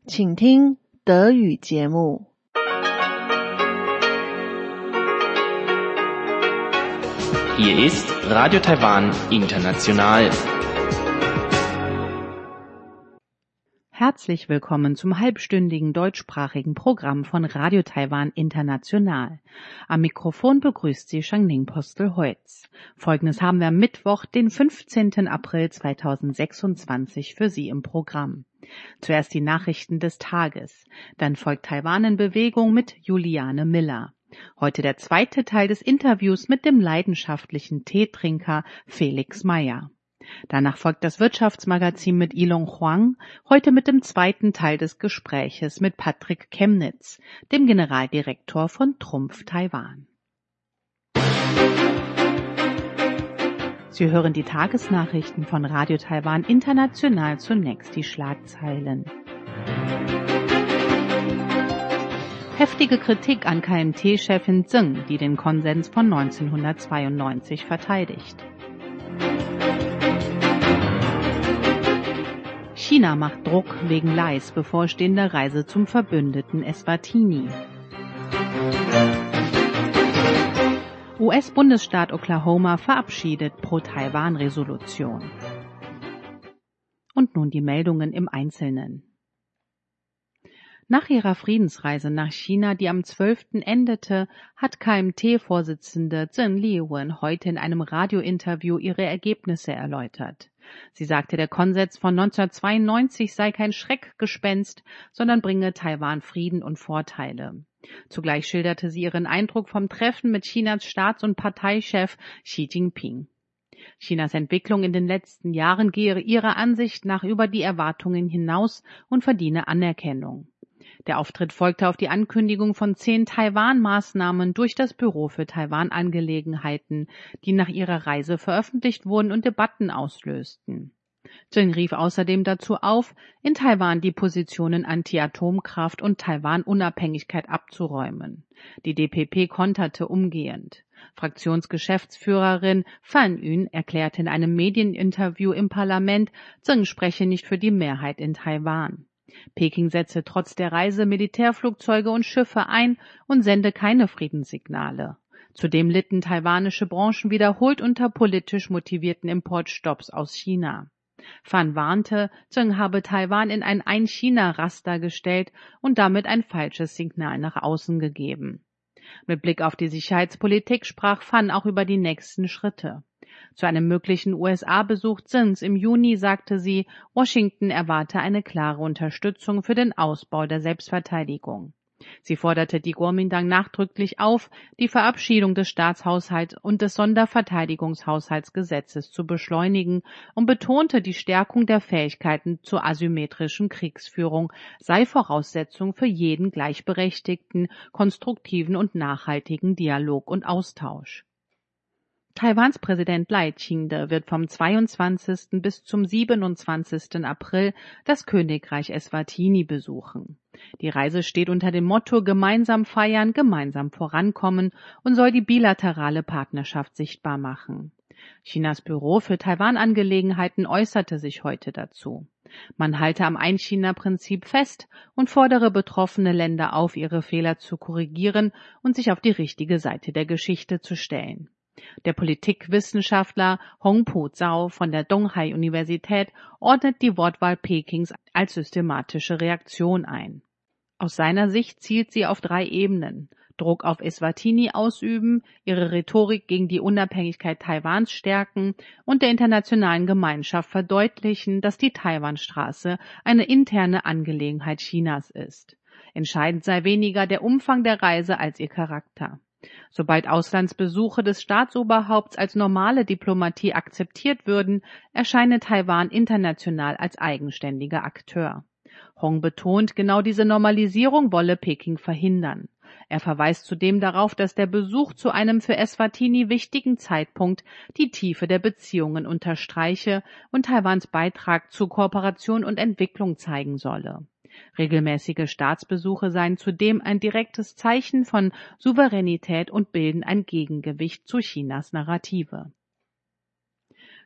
请听德语节目。 Hier ist Radio Taiwan International. Herzlich willkommen zum halbstündigen deutschsprachigen Programm von Radio Taiwan International. Am Mikrofon begrüßt Sie Shangning Postel-Heutz. Folgendes haben wir am Mittwoch, den 15. April 2026 für Sie im Programm. Zuerst die Nachrichten des Tages, dann folgt Taiwan in Bewegung mit Juliane Miller. Heute der zweite Teil des Interviews mit dem leidenschaftlichen Teetrinker Felix Meyer. Danach folgt das Wirtschaftsmagazin mit Ilong Huang, heute mit dem zweiten Teil des Gespräches mit Patrick Chemnitz, dem Generaldirektor von Trumpf Taiwan. Sie hören die Tagesnachrichten von Radio Taiwan International, zunächst die Schlagzeilen. Heftige Kritik an KMT-Chefin Zheng, die den Konsens von 1992 verteidigt. China macht Druck wegen Leis bevorstehender Reise zum Verbündeten Eswatini. US-Bundesstaat Oklahoma verabschiedet Pro-Taiwan-Resolution. Und nun die Meldungen im Einzelnen. Nach ihrer Friedensreise nach China, die am 12. endete, hat KMT-Vorsitzende Zheng Liwen heute in einem Radiointerview ihre Ergebnisse erläutert. Sie sagte, der Konsens von 1992 sei kein Schreckgespenst, sondern bringe Taiwan Frieden und Vorteile. Zugleich schilderte sie ihren Eindruck vom Treffen mit Chinas Staats- und Parteichef Xi Jinping. Chinas Entwicklung in den letzten Jahren gehe ihrer Ansicht nach über die Erwartungen hinaus und verdiene Anerkennung. Der Auftritt folgte auf die Ankündigung von 10 Taiwan-Maßnahmen durch das Büro für Taiwan-Angelegenheiten, die nach ihrer Reise veröffentlicht wurden und Debatten auslösten. Zheng rief außerdem dazu auf, in Taiwan die Positionen Anti-Atomkraft und Taiwan-Unabhängigkeit abzuräumen. Die DPP konterte umgehend. Fraktionsgeschäftsführerin Fan Yun erklärte in einem Medieninterview im Parlament, Zheng spreche nicht für die Mehrheit in Taiwan. Peking setze trotz der Reise Militärflugzeuge und Schiffe ein und sende keine Friedenssignale. Zudem litten taiwanische Branchen wiederholt unter politisch motivierten Importstopps aus China. Fan warnte, Zheng habe Taiwan in ein Ein-China-Raster gestellt und damit ein falsches Signal nach außen gegeben. Mit Blick auf die Sicherheitspolitik sprach Fan auch über die nächsten Schritte. Zu einem möglichen USA-Besuch Zhengs im Juni sagte sie, Washington erwarte eine klare Unterstützung für den Ausbau der Selbstverteidigung. Sie forderte die Kuomintang nachdrücklich auf, die Verabschiedung des Staatshaushalts und des Sonderverteidigungshaushaltsgesetzes zu beschleunigen und betonte, die Stärkung der Fähigkeiten zur asymmetrischen Kriegsführung sei Voraussetzung für jeden gleichberechtigten, konstruktiven und nachhaltigen Dialog und Austausch. Taiwans Präsident Lai Ching-te wird vom 22. bis zum 27. April das Königreich Eswatini besuchen. Die Reise steht unter dem Motto Gemeinsam feiern, gemeinsam vorankommen und soll die bilaterale Partnerschaft sichtbar machen. Chinas Büro für Taiwan-Angelegenheiten äußerte sich heute dazu. Man halte am Ein-China-Prinzip fest und fordere betroffene Länder auf, ihre Fehler zu korrigieren und sich auf die richtige Seite der Geschichte zu stellen. Der Politikwissenschaftler Hongpu Zhao von der Donghai-Universität ordnet die Wortwahl Pekings als systematische Reaktion ein. Aus seiner Sicht zielt sie auf 3 Ebenen: Druck auf Eswatini ausüben, ihre Rhetorik gegen die Unabhängigkeit Taiwans stärken und der internationalen Gemeinschaft verdeutlichen, dass die Taiwanstraße eine interne Angelegenheit Chinas ist. Entscheidend sei weniger der Umfang der Reise als ihr Charakter. Sobald Auslandsbesuche des Staatsoberhaupts als normale Diplomatie akzeptiert würden, erscheine Taiwan international als eigenständiger Akteur. Hong betont, genau diese Normalisierung wolle Peking verhindern. Er verweist zudem darauf, dass der Besuch zu einem für Eswatini wichtigen Zeitpunkt die Tiefe der Beziehungen unterstreiche und Taiwans Beitrag zu Kooperation und Entwicklung zeigen solle. Regelmäßige Staatsbesuche seien zudem ein direktes Zeichen von Souveränität und bilden ein Gegengewicht zu Chinas Narrative.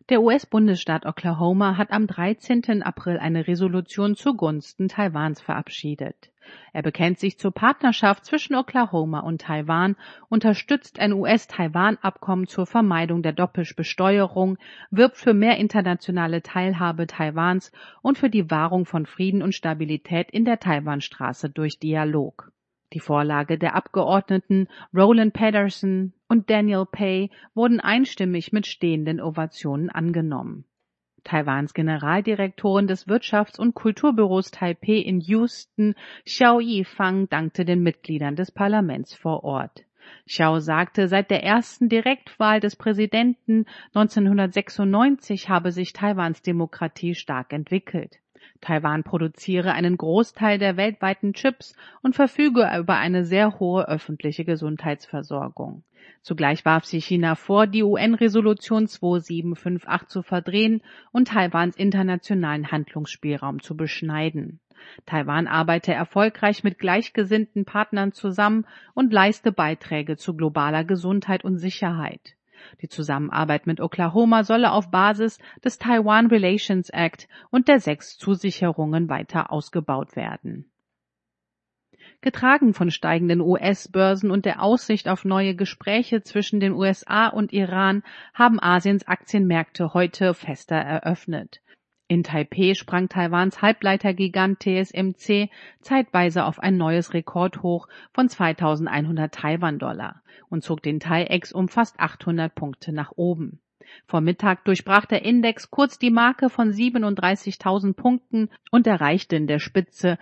Der US-Bundesstaat Oklahoma hat am 13. April eine Resolution zugunsten Taiwans verabschiedet. Er bekennt sich zur Partnerschaft zwischen Oklahoma und Taiwan, unterstützt ein US-Taiwan-Abkommen zur Vermeidung der Doppelbesteuerung, wirbt für mehr internationale Teilhabe Taiwans und für die Wahrung von Frieden und Stabilität in der Taiwanstraße durch Dialog. Die Vorlage der Abgeordneten Roland Pedersen und Daniel Pay wurden einstimmig mit stehenden Ovationen angenommen. Taiwans Generaldirektorin des Wirtschafts- und Kulturbüros Taipeh in Houston, Xiao Yifang, dankte den Mitgliedern des Parlaments vor Ort. Xiao sagte, seit der ersten Direktwahl des Präsidenten 1996 habe sich Taiwans Demokratie stark entwickelt. Taiwan produziere einen Großteil der weltweiten Chips und verfüge über eine sehr hohe öffentliche Gesundheitsversorgung. Zugleich warf sie China vor, die UN-Resolution 2758 zu verdrehen und Taiwans internationalen Handlungsspielraum zu beschneiden. Taiwan arbeite erfolgreich mit gleichgesinnten Partnern zusammen und leiste Beiträge zu globaler Gesundheit und Sicherheit. Die Zusammenarbeit mit Oklahoma solle auf Basis des Taiwan Relations Act und der 6 Zusicherungen weiter ausgebaut werden. Getragen von steigenden US-Börsen und der Aussicht auf neue Gespräche zwischen den USA und Iran haben Asiens Aktienmärkte heute fester eröffnet. In Taipeh sprang Taiwans Halbleitergigant TSMC zeitweise auf ein neues Rekordhoch von 2.100 Taiwan-Dollar und zog den TAIEX um fast 800 Punkte nach oben. Vor Mittag durchbrach der Index kurz die Marke von 37.000 Punkten und erreichte in der Spitze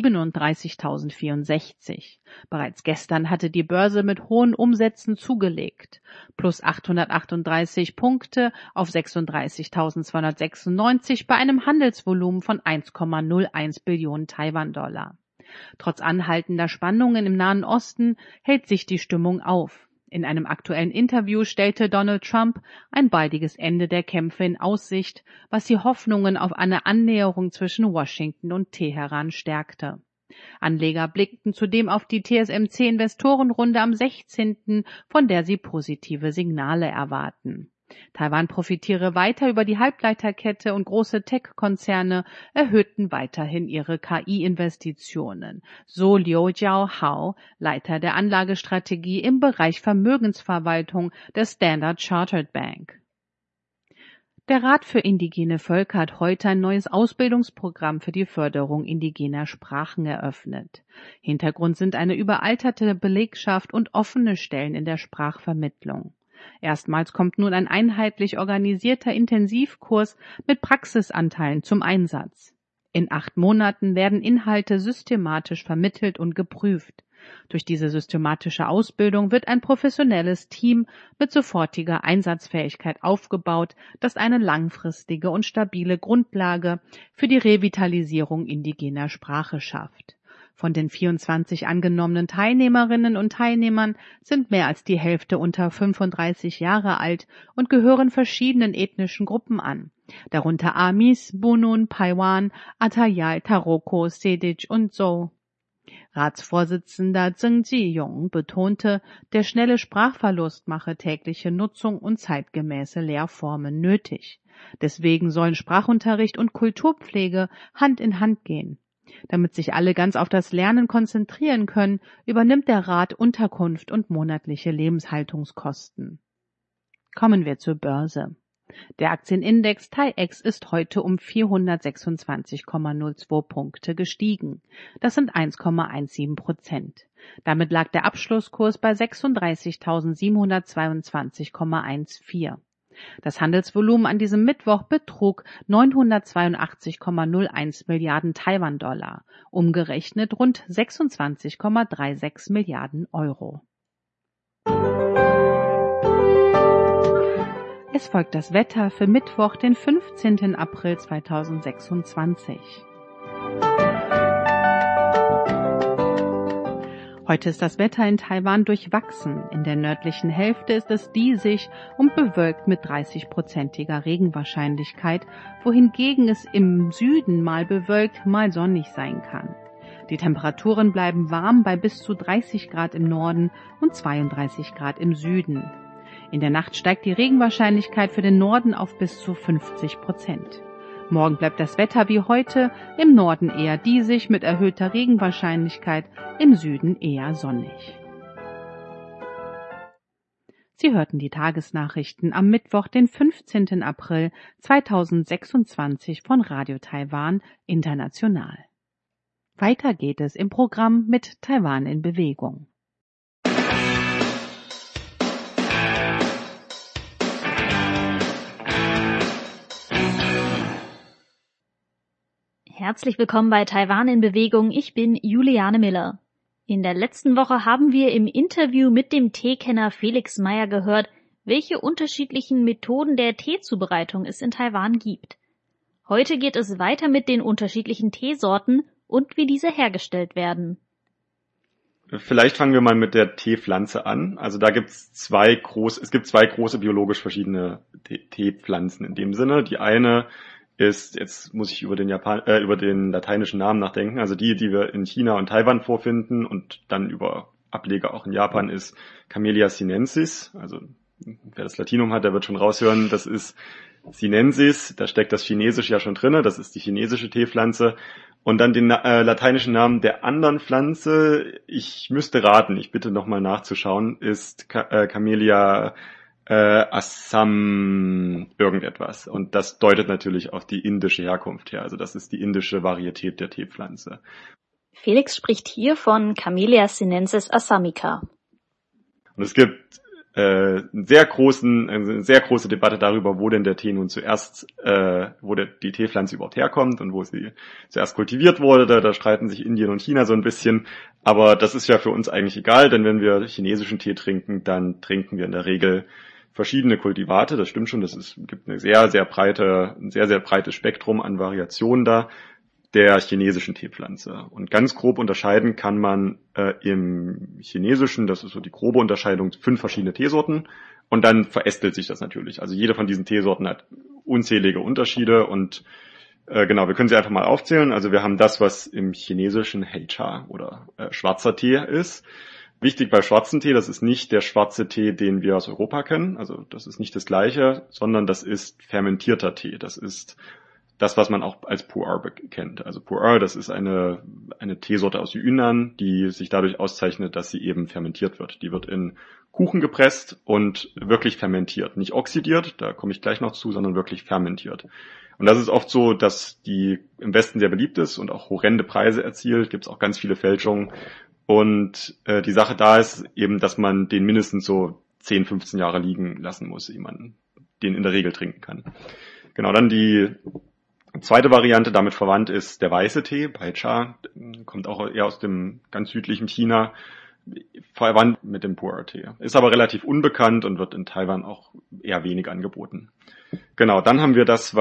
37.064. Bereits gestern hatte die Börse mit hohen Umsätzen zugelegt. Plus 838 Punkte auf 36.296 bei einem Handelsvolumen von 1,01 Billionen Taiwan-Dollar. Trotz anhaltender Spannungen im Nahen Osten hält sich die Stimmung auf. In einem aktuellen Interview stellte Donald Trump ein baldiges Ende der Kämpfe in Aussicht, was die Hoffnungen auf eine Annäherung zwischen Washington und Teheran stärkte. Anleger blickten zudem auf die TSMC-Investorenrunde am 16., von der sie positive Signale erwarten. Taiwan profitiere weiter über die Halbleiterkette und große Tech-Konzerne erhöhten weiterhin ihre KI-Investitionen, so Liu Jiahao, Leiter der Anlagestrategie im Bereich Vermögensverwaltung der Standard Chartered Bank. Der Rat für indigene Völker hat heute ein neues Ausbildungsprogramm für die Förderung indigener Sprachen eröffnet. Hintergrund sind eine überalterte Belegschaft und offene Stellen in der Sprachvermittlung. Erstmals kommt nun ein einheitlich organisierter Intensivkurs mit Praxisanteilen zum Einsatz. In 8 Monaten werden Inhalte systematisch vermittelt und geprüft. Durch diese systematische Ausbildung wird ein professionelles Team mit sofortiger Einsatzfähigkeit aufgebaut, das eine langfristige und stabile Grundlage für die Revitalisierung indigener Sprache schafft. Von den 24 angenommenen Teilnehmerinnen und Teilnehmern sind mehr als die Hälfte unter 35 Jahre alt und gehören verschiedenen ethnischen Gruppen an, darunter Amis, Bunun, Paiwan, Atayal, Taroko, Sedic und Zhou. Ratsvorsitzender Zheng Ji-yong betonte, der schnelle Sprachverlust mache tägliche Nutzung und zeitgemäße Lehrformen nötig. Deswegen sollen Sprachunterricht und Kulturpflege Hand in Hand gehen. Damit sich alle ganz auf das Lernen konzentrieren können, übernimmt der Rat Unterkunft und monatliche Lebenshaltungskosten. Kommen wir zur Börse. Der Aktienindex TAIEX ist heute um 426,02 Punkte gestiegen. Das sind 1,17%. Damit lag der Abschlusskurs bei 36.722,14. Das Handelsvolumen an diesem Mittwoch betrug 982,01 Milliarden Taiwan-Dollar, umgerechnet rund 26,36 Milliarden Euro. Es folgt das Wetter für Mittwoch, den 15. April 2026. Heute ist das Wetter in Taiwan durchwachsen. In der nördlichen Hälfte ist es diesig und bewölkt mit 30%iger Regenwahrscheinlichkeit, wohingegen es im Süden mal bewölkt, mal sonnig sein kann. Die Temperaturen bleiben warm bei bis zu 30 Grad im Norden und 32 Grad im Süden. In der Nacht steigt die Regenwahrscheinlichkeit für den Norden auf bis zu 50%. Morgen bleibt das Wetter wie heute, im Norden eher diesig mit erhöhter Regenwahrscheinlichkeit, im Süden eher sonnig. Sie hörten die Tagesnachrichten am Mittwoch, den 15. April 2026 von Radio Taiwan International. Weiter geht es im Programm mit Taiwan in Bewegung. Herzlich willkommen bei Taiwan in Bewegung. Ich bin Juliane Miller. In der letzten Woche haben wir im Interview mit dem Teekenner Felix Meyer gehört, welche unterschiedlichen Methoden der Teezubereitung es in Taiwan gibt. Heute geht es weiter mit den unterschiedlichen Teesorten und wie diese hergestellt werden. Vielleicht fangen wir mal mit der Teepflanze an. Also da es gibt zwei große biologisch verschiedene Teepflanzen in dem Sinne. Die eine ist, jetzt muss ich über den lateinischen Namen nachdenken, also die wir in China und Taiwan vorfinden und dann über Ableger auch in Japan, ist Camellia sinensis. Also wer das Latinum hat, der wird schon raushören, das ist Sinensis, da steckt das Chinesisch ja schon drinne, das ist die chinesische Teepflanze. Und dann den lateinischen Namen der anderen Pflanze, ich müsste raten, ich bitte nochmal nachzuschauen, ist Camellia Assam irgendetwas. Und das deutet natürlich auf die indische Herkunft her. Also das ist die indische Varietät der Teepflanze. Felix spricht hier von Camellia sinensis assamica. Und es gibt eine sehr große Debatte darüber, wo denn der Tee nun zuerst, die Teepflanze überhaupt herkommt und wo sie zuerst kultiviert wurde. Da streiten sich Indien und China so ein bisschen. Aber das ist ja für uns eigentlich egal, denn wenn wir chinesischen Tee trinken, dann trinken wir in der Regel verschiedene Kultivate. Das stimmt schon, gibt ein sehr, sehr breites Spektrum an Variationen da der chinesischen Teepflanze. Und ganz grob unterscheiden kann man im Chinesischen, das ist so die grobe Unterscheidung, 5 verschiedene Teesorten. Und dann verästelt sich das natürlich. Also jede von diesen Teesorten hat unzählige Unterschiede und genau, wir können sie einfach mal aufzählen. Also wir haben das, was im Chinesischen Heicha oder schwarzer Tee ist. Wichtig bei schwarzen Tee, das ist nicht der schwarze Tee, den wir aus Europa kennen. Also das ist nicht das Gleiche, sondern das ist fermentierter Tee. Das ist das, was man auch als Pu'er kennt. Also Pu'er, das ist eine Teesorte aus Yunnan, die sich dadurch auszeichnet, dass sie eben fermentiert wird. Die wird in Kuchen gepresst und wirklich fermentiert. Nicht oxidiert, da komme ich gleich noch zu, sondern wirklich fermentiert. Und das ist oft so, dass die im Westen sehr beliebt ist und auch horrende Preise erzielt. Gibt es auch ganz viele Fälschungen. Und die Sache da ist eben, dass man den mindestens so 10, 15 Jahre liegen lassen muss, ehe man den in der Regel trinken kann. Genau, dann die zweite Variante, damit verwandt ist der weiße Tee, Baicha, kommt auch eher aus dem ganz südlichen China, verwandt mit dem Pu'er-Tee. Ist aber relativ unbekannt und wird in Taiwan auch eher wenig angeboten. Genau, dann haben wir das,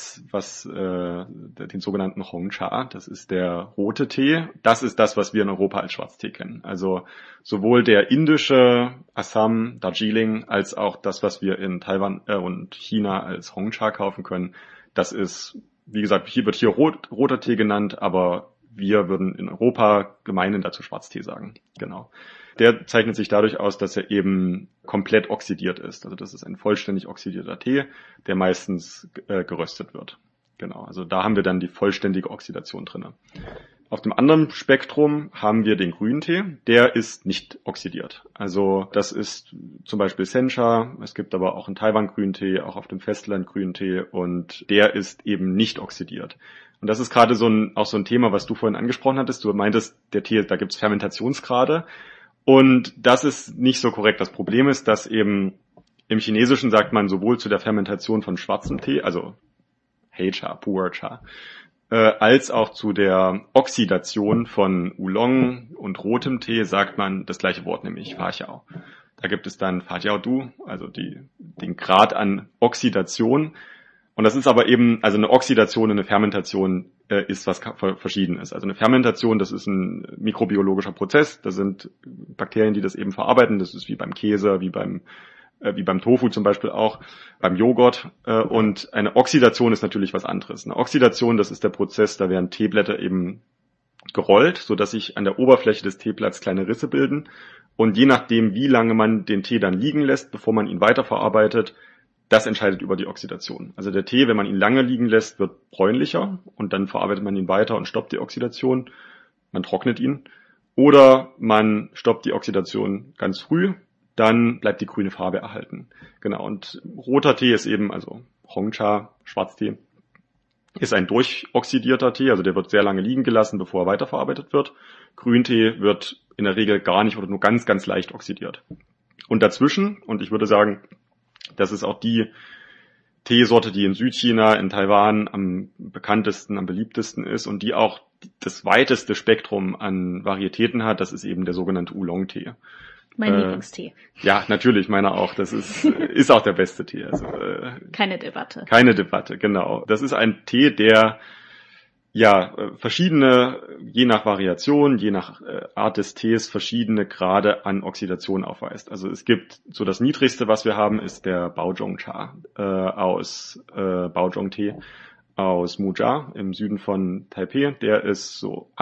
den sogenannten Hongcha, das ist der rote Tee. Das ist das, was wir in Europa als Schwarztee kennen. Also sowohl der indische Assam, Darjeeling, als auch das, was wir in Taiwan und China als Hongcha kaufen können. Das ist, wie gesagt, hier wird roter Tee genannt, aber wir würden in Europa gemeinhin dazu Schwarztee sagen. Genau. Der zeichnet sich dadurch aus, dass er eben komplett oxidiert ist. Also das ist ein vollständig oxidierter Tee, der meistens geröstet wird. Genau. Also da haben wir dann die vollständige Oxidation drinne. Auf dem anderen Spektrum haben wir den grünen Tee. Der ist nicht oxidiert. Also das ist zum Beispiel Sencha. Es gibt aber auch in Taiwan grünen Tee, auch auf dem Festland grünen Tee. Und der ist eben nicht oxidiert. Und das ist gerade auch so ein Thema, was du vorhin angesprochen hattest. Du meintest, der Tee, da gibt es Fermentationsgrade. Und das ist nicht so korrekt. Das Problem ist, dass eben im Chinesischen sagt man sowohl zu der Fermentation von schwarzem Tee, also Heicha, Pu'er-Cha, als auch zu der Oxidation von Oolong und rotem Tee sagt man das gleiche Wort, nämlich Faqiao. Da gibt es dann Faqiao-Du, also den Grad an Oxidation. Und das ist aber eben, also eine Oxidation und eine Fermentation ist was Verschiedenes. Also eine Fermentation, das ist ein mikrobiologischer Prozess. Das sind Bakterien, die das eben verarbeiten. Das ist wie beim Käse, wie beim Tofu zum Beispiel auch, beim Joghurt. Und eine Oxidation ist natürlich was anderes. Eine Oxidation, das ist der Prozess, da werden Teeblätter eben gerollt, sodass sich an der Oberfläche des Teeblatts kleine Risse bilden. Und je nachdem, wie lange man den Tee dann liegen lässt, bevor man ihn weiterverarbeitet, das entscheidet über die Oxidation. Also der Tee, wenn man ihn lange liegen lässt, wird bräunlicher und dann verarbeitet man ihn weiter und stoppt die Oxidation. Man trocknet ihn. Oder man stoppt die Oxidation ganz früh, dann bleibt die grüne Farbe erhalten. Genau, und roter Tee ist eben, also Hongcha, Schwarztee, ist ein durchoxidierter Tee, also der wird sehr lange liegen gelassen, bevor er weiterverarbeitet wird. Grüntee wird in der Regel gar nicht oder nur ganz, ganz leicht oxidiert. Und dazwischen, und ich würde sagen, das ist auch die Teesorte, die in Südchina, in Taiwan am bekanntesten, am beliebtesten ist und die auch das weiteste Spektrum an Varietäten hat, das ist eben der sogenannte Oolong-Tee. Mein Lieblingstee. Ja, natürlich, meiner auch. Das ist auch der beste Tee. Also, keine Debatte. Keine Debatte, genau. Das ist ein Tee, der verschiedene, je nach Variation, je nach Art des Tees, verschiedene Grade an Oxidation aufweist. Also es gibt so das niedrigste, was wir haben, ist der Baozhong-Cha aus Baozhong-Tee aus Muzhou im Süden von Taipei. Der ist so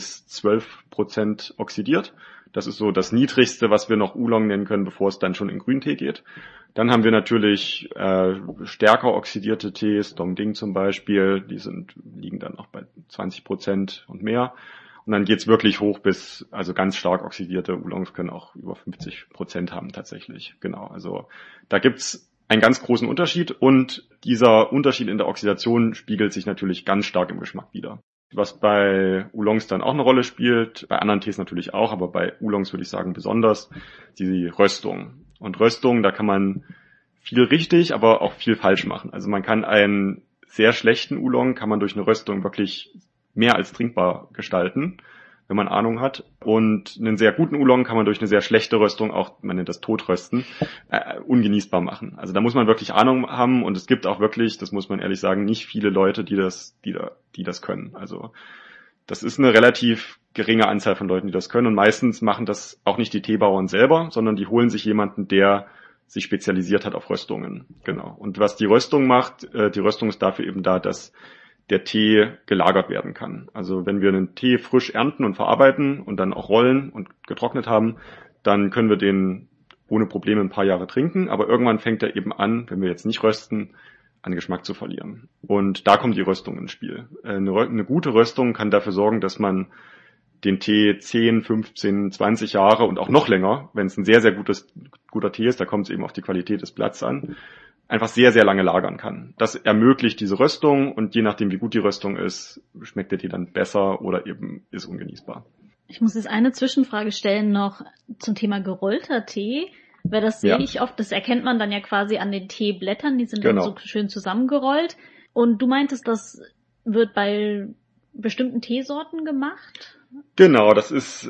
8-12% oxidiert. Das ist so das Niedrigste, was wir noch Oolong nennen können, bevor es dann schon in Grüntee geht. Dann haben wir natürlich stärker oxidierte Tees, Dongding zum Beispiel, die liegen dann auch bei 20% und mehr. Und dann geht's wirklich hoch bis, also ganz stark oxidierte Oolongs können auch über 50% haben tatsächlich. Genau, also da gibt's einen ganz großen Unterschied und dieser Unterschied in der Oxidation spiegelt sich natürlich ganz stark im Geschmack wider. Was bei Oolongs dann auch eine Rolle spielt, bei anderen Tees natürlich auch, aber bei Oolongs würde ich sagen besonders, die Röstung. Und Röstung, da kann man viel richtig, aber auch viel falsch machen. Also man kann einen sehr schlechten Oolong, kann man durch eine Röstung wirklich mehr als trinkbar gestalten, wenn man Ahnung hat. Und einen sehr guten Oolong kann man durch eine sehr schlechte Röstung, auch man nennt das Totrösten, ungenießbar machen. Also da muss man wirklich Ahnung haben und es gibt auch wirklich, das muss man ehrlich sagen, nicht viele Leute, die das können. Also das ist eine relativ geringe Anzahl von Leuten, die das können und meistens machen das auch nicht die Teebauern selber, sondern die holen sich jemanden, der sich spezialisiert hat auf Röstungen. Genau. Und was die Röstung macht, die Röstung ist dafür eben da, dass der Tee gelagert werden kann. Also wenn wir einen Tee frisch ernten und verarbeiten und dann auch rollen und getrocknet haben, dann können wir den ohne Probleme ein paar Jahre trinken, aber irgendwann fängt er eben an, wenn wir jetzt nicht rösten, an Geschmack zu verlieren. Und da kommt die Röstung ins Spiel. Eine gute Röstung kann dafür sorgen, dass man den Tee 10, 15, 20 Jahre und auch noch länger, wenn es ein sehr, sehr guter Tee ist, da kommt es eben auf die Qualität des Blatts an, einfach sehr, sehr lange lagern kann. Das ermöglicht diese Röstung und je nachdem, wie gut die Röstung ist, schmeckt der Tee dann besser oder eben ist ungenießbar. Ich muss jetzt eine Zwischenfrage stellen noch zum Thema gerollter Tee, weil das sehe ich oft, das erkennt man dann ja quasi an den Teeblättern, die sind dann so schön zusammengerollt. Und du meintest, das wird bei bestimmten Teesorten gemacht? Genau, das ist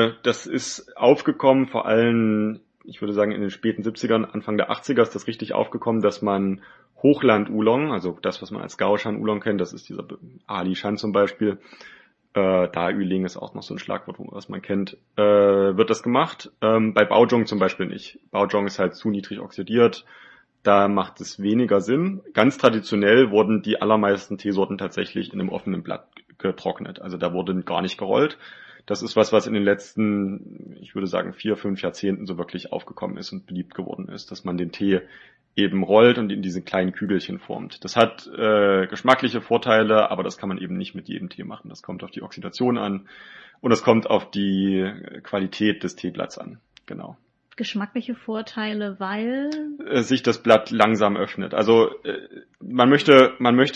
aufgekommen, vor allem, ich würde sagen, in den späten 70ern, Anfang der 80er ist das richtig aufgekommen, dass man Hochland-Oolong, also das, was man als Gaoshan-Oolong kennt, das ist dieser Ali-Shan zum Beispiel, Da-Yuling ist auch noch so ein Schlagwort, was man kennt, wird das gemacht. Bei Baozhong zum Beispiel nicht. Baozhong ist halt zu niedrig oxidiert, da macht es weniger Sinn. Ganz traditionell wurden die allermeisten Teesorten tatsächlich in einem offenen Blatt getrocknet. Also da wurde gar nicht gerollt. Das ist was in den letzten, ich würde sagen, 4-5 Jahrzehnten so wirklich aufgekommen ist und beliebt geworden ist, dass man den Tee eben rollt und in diese kleinen Kügelchen formt. Das hat geschmackliche Vorteile, aber das kann man eben nicht mit jedem Tee machen. Das kommt auf die Oxidation an und es kommt auf die Qualität des Teeblatts an. Genau. Geschmackliche Vorteile, weil sich das Blatt langsam öffnet. Also man möchte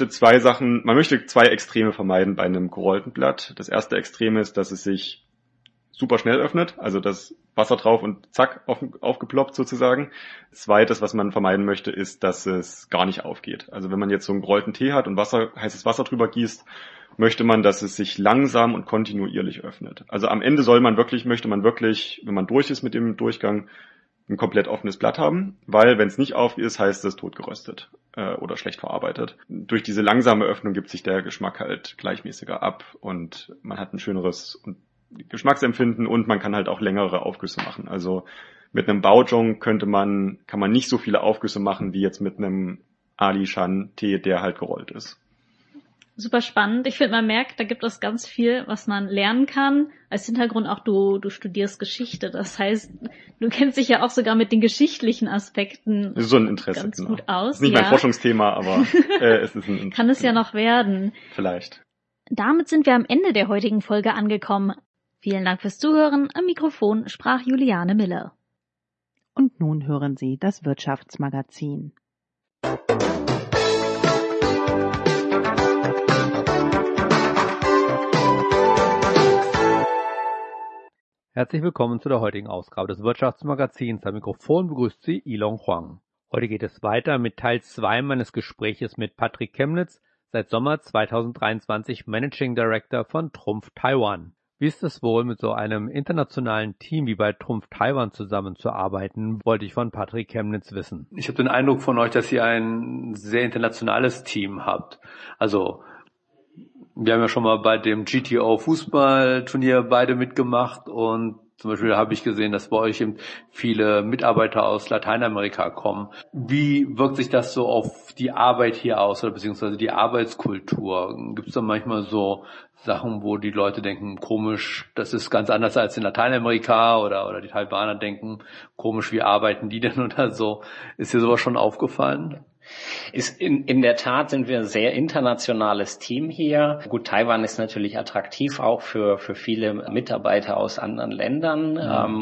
zwei Extreme vermeiden bei einem gerollten Blatt. Das erste Extrem ist, dass es sich super schnell öffnet, also das Wasser drauf und zack, aufgeploppt sozusagen. Zweites, was man vermeiden möchte, ist, dass es gar nicht aufgeht. Also wenn man jetzt so einen gerollten Tee hat und heißes Wasser drüber gießt, möchte man, dass es sich langsam und kontinuierlich öffnet. Also am Ende möchte man wirklich, wenn man durch ist mit dem Durchgang, ein komplett offenes Blatt haben, weil wenn es nicht auf ist, heißt es tot geröstet oder schlecht verarbeitet. Durch diese langsame Öffnung gibt sich der Geschmack halt gleichmäßiger ab und man hat ein schöneres Geschmacksempfinden und man kann halt auch längere Aufgüsse machen. Also mit einem Baozhong kann man nicht so viele Aufgüsse machen wie jetzt mit einem Ali-Shan Tee, der halt gerollt ist. Super spannend. Ich finde, man merkt, da gibt es ganz viel, was man lernen kann. Als Hintergrund auch, du studierst Geschichte. Das heißt, du kennst dich ja auch sogar mit den geschichtlichen Aspekten so ein Interesse, ganz genau. gut aus. Das ist nicht mein Forschungsthema, aber es ist ein Interesse. Kann es ja noch werden. Vielleicht. Damit sind wir am Ende der heutigen Folge angekommen. Vielen Dank fürs Zuhören. Am Mikrofon sprach Juliane Miller. Und nun hören Sie das Wirtschaftsmagazin. Herzlich willkommen zu der heutigen Ausgabe des Wirtschaftsmagazins. Am Mikrofon begrüßt Sie Ilong Huang. Heute geht es weiter mit Teil 2 meines Gespräches mit Patrick Chemnitz, seit Sommer 2023 Managing Director von Trumpf Taiwan. Wie ist es wohl, mit so einem internationalen Team wie bei Trumpf Taiwan zusammenzuarbeiten, wollte ich von Patrick Chemnitz wissen. Ich habe den Eindruck von euch, dass ihr ein sehr internationales Team habt. Also wir haben ja schon mal bei dem GTO Fußballturnier beide mitgemacht und zum Beispiel habe ich gesehen, dass bei euch eben viele Mitarbeiter aus Lateinamerika kommen. Wie wirkt sich das so auf die Arbeit hier aus oder beziehungsweise die Arbeitskultur? Gibt es da manchmal so Sachen, wo die Leute denken, komisch, das ist ganz anders als in Lateinamerika oder die Taiwaner denken, komisch, wie arbeiten die denn oder so? Ist dir sowas schon aufgefallen? In der Tat sind wir ein sehr internationales Team hier. Gut, Taiwan ist natürlich attraktiv auch für viele Mitarbeiter aus anderen Ländern,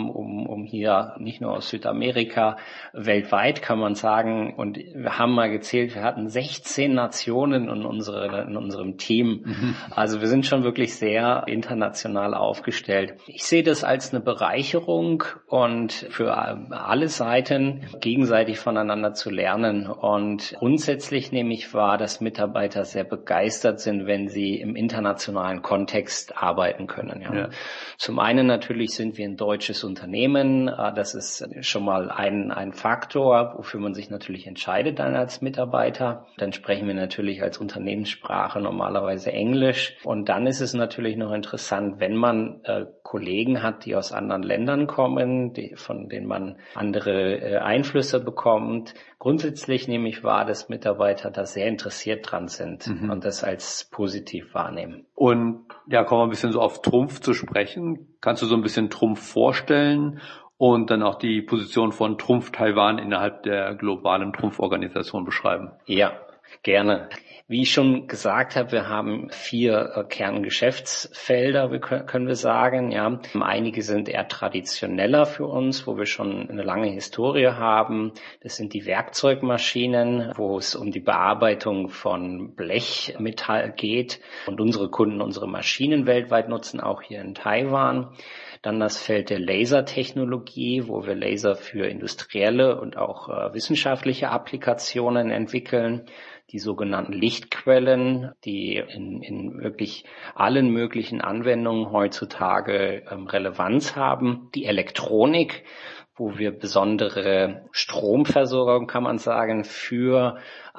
um hier nicht nur aus Südamerika, weltweit kann man sagen. Und wir haben mal gezählt, wir hatten 16 Nationen in unserem Team. Also wir sind schon wirklich sehr international aufgestellt. Ich sehe das als eine Bereicherung und für alle Seiten gegenseitig voneinander zu lernen. Und grundsätzlich nehme ich wahr, dass Mitarbeiter sehr begeistert sind, wenn sie im internationalen Kontext arbeiten können. Ja. Zum einen natürlich sind wir ein deutsches Unternehmen. Das ist schon mal ein Faktor, wofür man sich natürlich entscheidet dann als Mitarbeiter. Dann sprechen wir natürlich als Unternehmenssprache normalerweise Englisch. Und dann ist es natürlich noch interessant, wenn man Kollegen hat, die aus anderen Ländern kommen, von denen man andere Einflüsse bekommt. Grundsätzlich nehme ich wahr, dass Mitarbeiter da sehr interessiert dran sind und das als positiv wahrnehmen. Und ja, kommen wir ein bisschen so auf Trumpf zu sprechen. Kannst du so ein bisschen Trumpf vorstellen und dann auch die Position von Trumpf Taiwan innerhalb der globalen Trumpf-Organisation beschreiben? Ja, gerne. Wie ich schon gesagt habe, wir haben 4 Kerngeschäftsfelder, können wir sagen. Ja, einige sind eher traditioneller für uns, wo wir schon eine lange Historie haben. Das sind die Werkzeugmaschinen, wo es um die Bearbeitung von Blechmetall geht und unsere Kunden unsere Maschinen weltweit nutzen, auch hier in Taiwan. Dann das Feld der Lasertechnologie, wo wir Laser für industrielle und auch wissenschaftliche Applikationen entwickeln. Die sogenannten Lichtquellen, die in wirklich allen möglichen Anwendungen heutzutage Relevanz haben. Die Elektronik, wo wir besondere Stromversorgung, kann man sagen, für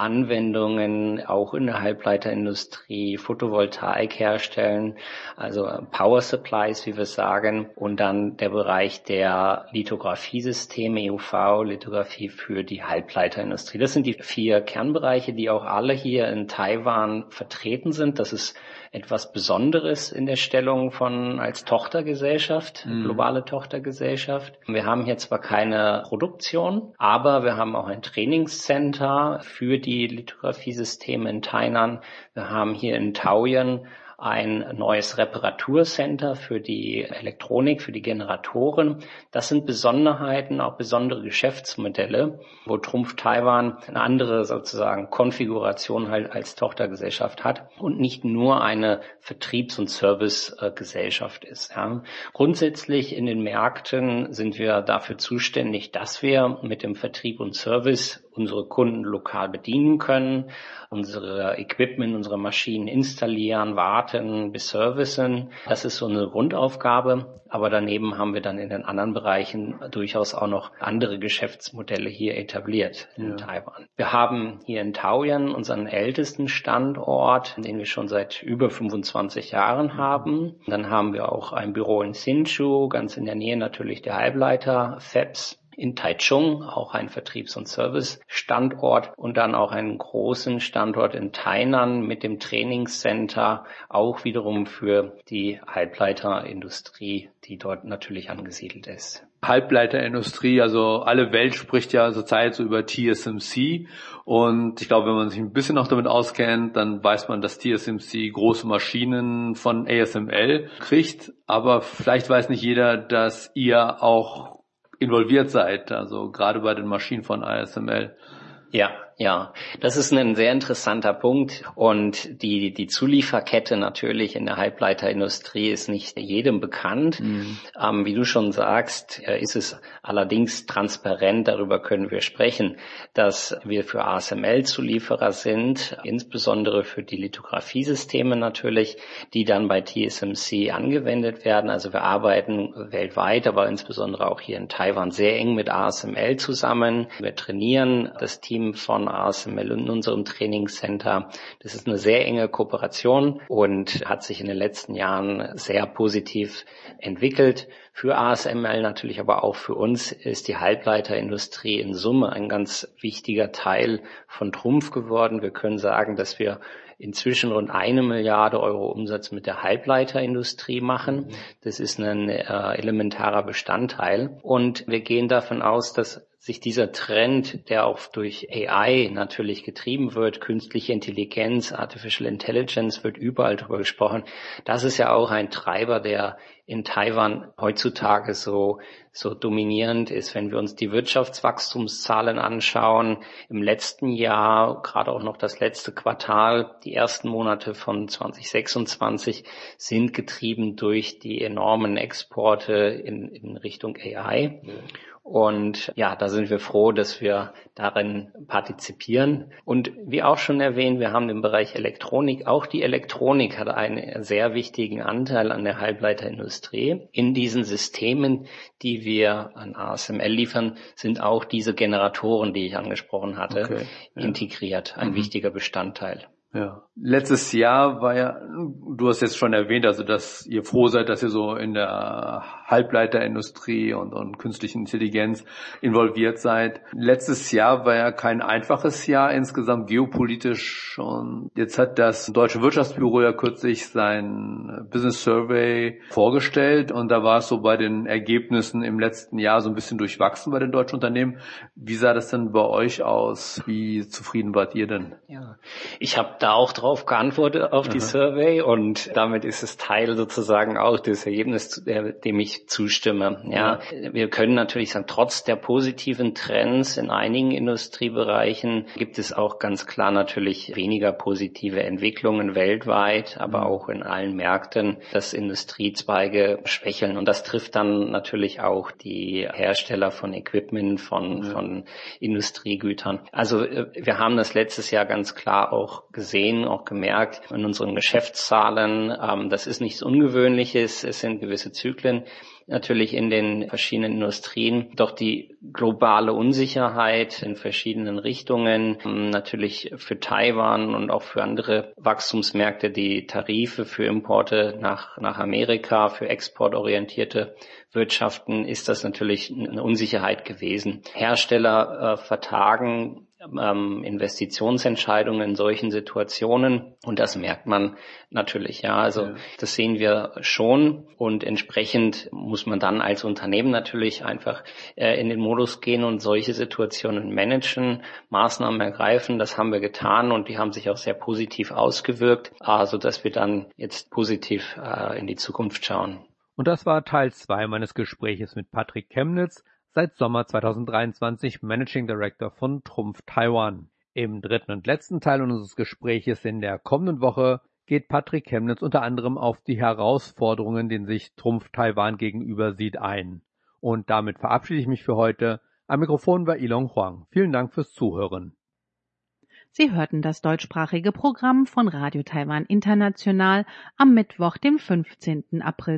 Anwendungen auch in der Halbleiterindustrie, Photovoltaik herstellen, also Power Supplies, wie wir sagen, und dann der Bereich der Lithografiesysteme, EUV-Lithografie für die Halbleiterindustrie. Das sind die 4 Kernbereiche, die auch alle hier in Taiwan vertreten sind. Das ist etwas Besonderes in der Stellung von als Tochtergesellschaft, globale Tochtergesellschaft. Wir haben hier zwar keine Produktion, aber wir haben auch ein Trainingscenter für die Lithografiesysteme in Tainan. Wir haben hier in Taoyuan ein neues Reparaturcenter für die Elektronik, für die Generatoren. Das sind Besonderheiten, auch besondere Geschäftsmodelle, wo Trumpf Taiwan eine andere sozusagen Konfiguration halt als Tochtergesellschaft hat und nicht nur eine Vertriebs- und Servicegesellschaft ist. Ja. Grundsätzlich in den Märkten sind wir dafür zuständig, dass wir mit dem Vertrieb und Service unsere Kunden lokal bedienen können, unsere Equipment, unsere Maschinen installieren, warten, beservicen. Das ist so eine Grundaufgabe. Aber daneben haben wir dann in den anderen Bereichen durchaus auch noch andere Geschäftsmodelle hier etabliert in Taiwan. Wir haben hier in Taoyuan unseren ältesten Standort, den wir schon seit über 25 Jahren haben. Dann haben wir auch ein Büro in Hsinchu, ganz in der Nähe natürlich der Halbleiter-Fabs. in Taichung, auch ein Vertriebs- und Service-Standort und dann auch einen großen Standort in Tainan mit dem Trainingscenter, auch wiederum für die Halbleiterindustrie, die dort natürlich angesiedelt ist. Halbleiterindustrie, also alle Welt spricht ja zurzeit so über TSMC und ich glaube, wenn man sich ein bisschen noch damit auskennt, dann weiß man, dass TSMC große Maschinen von ASML kriegt, aber vielleicht weiß nicht jeder, dass ihr auch involviert seid, also gerade bei den Maschinen von ASML. Ja, das ist ein sehr interessanter Punkt und die Zulieferkette natürlich in der Halbleiterindustrie ist nicht jedem bekannt. Wie du schon sagst, ist es allerdings transparent, darüber können wir sprechen, dass wir für ASML Zulieferer sind, insbesondere für die Lithografiesysteme natürlich, die dann bei TSMC angewendet werden. Also wir arbeiten weltweit, aber insbesondere auch hier in Taiwan sehr eng mit ASML zusammen. Wir trainieren das Team von ASML in unserem Trainingscenter. Das ist eine sehr enge Kooperation und hat sich in den letzten Jahren sehr positiv entwickelt. Für ASML natürlich, aber auch für uns ist die Halbleiterindustrie in Summe ein ganz wichtiger Teil von Trumpf geworden. Wir können sagen, dass wir inzwischen rund 1 Milliarde Euro Umsatz mit der Halbleiterindustrie machen. Das ist ein elementarer Bestandteil. Und wir gehen davon aus, dass sich dieser Trend, der auch durch AI natürlich getrieben wird, künstliche Intelligenz, Artificial Intelligence, wird überall darüber gesprochen. Das ist ja auch ein Treiber, der in Taiwan heutzutage so dominierend ist. Wenn wir uns die Wirtschaftswachstumszahlen anschauen, im letzten Jahr, gerade auch noch das letzte Quartal, die ersten Monate von 2026 sind getrieben durch die enormen Exporte in Richtung AI. Und ja, da sind wir froh, dass wir darin partizipieren. Und wie auch schon erwähnt, wir haben im Bereich Elektronik, auch die Elektronik hat einen sehr wichtigen Anteil an der Halbleiterindustrie. In diesen Systemen, die wir an ASML liefern, sind auch diese Generatoren, die ich angesprochen hatte, integriert, ein wichtiger Bestandteil. Ja. Letztes Jahr war ja, du hast jetzt schon erwähnt, also dass ihr froh seid, dass ihr so in der Halbleiterindustrie und künstlichen Intelligenz involviert seid. Letztes Jahr war ja kein einfaches Jahr insgesamt geopolitisch und jetzt hat das Deutsche Wirtschaftsbüro ja kürzlich sein Business Survey vorgestellt und da war es so bei den Ergebnissen im letzten Jahr so ein bisschen durchwachsen bei den deutschen Unternehmen. Wie sah das denn bei euch aus? Wie zufrieden wart ihr denn? Ja, ich habe da auch drauf geantwortet auf die Survey und damit ist es Teil sozusagen auch des Ergebnisses, dem ich zustimme. Ja, wir können natürlich sagen, trotz der positiven Trends in einigen Industriebereichen gibt es auch ganz klar natürlich weniger positive Entwicklungen weltweit, aber auch in allen Märkten, dass Industriezweige schwächeln und das trifft dann natürlich auch die Hersteller von Equipment, von Industriegütern. Also wir haben das letztes Jahr ganz klar auch gesehen, auch gemerkt in unseren Geschäftszahlen. Das ist nichts Ungewöhnliches, es sind gewisse Zyklen natürlich in den verschiedenen Industrien. Doch die globale Unsicherheit in verschiedenen Richtungen, natürlich für Taiwan und auch für andere Wachstumsmärkte, die Tarife für Importe nach Amerika, für exportorientierte Wirtschaften, ist das natürlich eine Unsicherheit gewesen. Hersteller vertagen Investitionsentscheidungen in solchen Situationen und das merkt man natürlich, ja, also das sehen wir schon und entsprechend muss man dann als Unternehmen natürlich einfach in den Modus gehen und solche Situationen managen, Maßnahmen ergreifen, das haben wir getan und die haben sich auch sehr positiv ausgewirkt, sodass wir dann jetzt positiv in die Zukunft schauen. Und das war Teil 2 meines Gespräches mit Patrick Chemnitz, seit Sommer 2023 Managing Director von Trumpf Taiwan. Im dritten und letzten Teil unseres Gespräches in der kommenden Woche geht Patrick Chemnitz unter anderem auf die Herausforderungen, denen sich Trumpf Taiwan gegenüber sieht, ein. Und damit verabschiede ich mich für heute. Am Mikrofon war Ilong Huang. Vielen Dank fürs Zuhören. Sie hörten das deutschsprachige Programm von Radio Taiwan International am Mittwoch, dem 15. April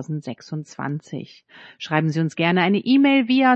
2026. Schreiben Sie uns gerne eine E-Mail via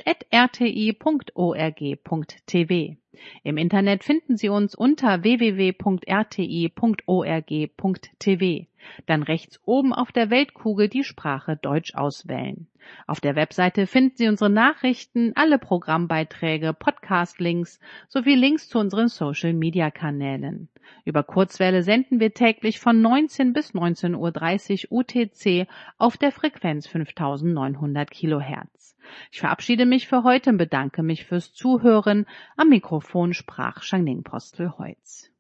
deutsch@rti.org.tv. Im Internet finden Sie uns unter www.rti.org.tv. Dann rechts oben auf der Weltkugel die Sprache Deutsch auswählen. Auf der Webseite finden Sie unsere Nachrichten, alle Programmbeiträge, Podcast-Links sowie Links zu unseren Social-Media-Kanälen. Über Kurzwelle senden wir täglich von 19 bis 19:30 Uhr UTC auf der Frequenz 5900 Kilohertz. Ich verabschiede mich für heute und bedanke mich fürs Zuhören. Am Mikrofon sprach Shangning Postel-Heutz.